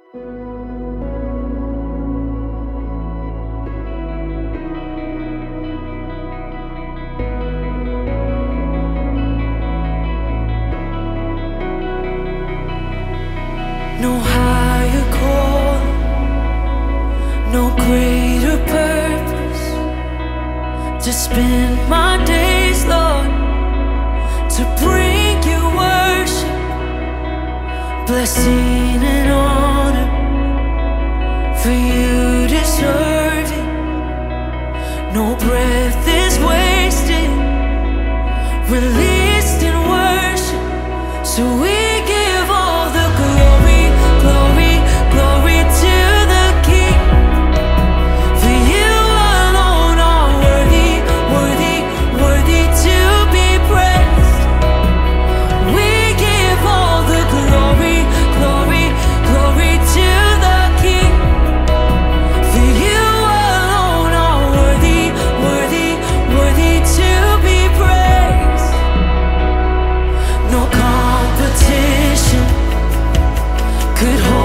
No higher call, no greater purpose to spend my days, Lord, to bring you worship, blessing and honor, for you deserve it. No breath is wasted, released in worship, so we give all the glory, glory, glory to the King. For you alone are worthy, worthy, worthy to be praised. We give all the glory, glory, glory to the King. For you alone are worthy, worthy, worthy to be praised. No competition could hold